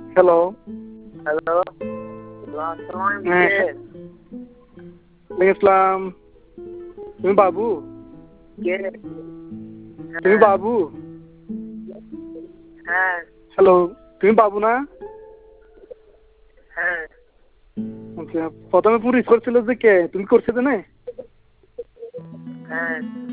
Hello. Hello. হ্যাঁ। ইসলাম। তুমি বাবু? কে? তুমি বাবু? হ্যাঁ। হ্যালো। তুমি বাবু না? হ্যাঁ। আচ্ছা, প্রথমে পুলিশ করছিল যে কে? তুমি করছো তো না? হ্যাঁ।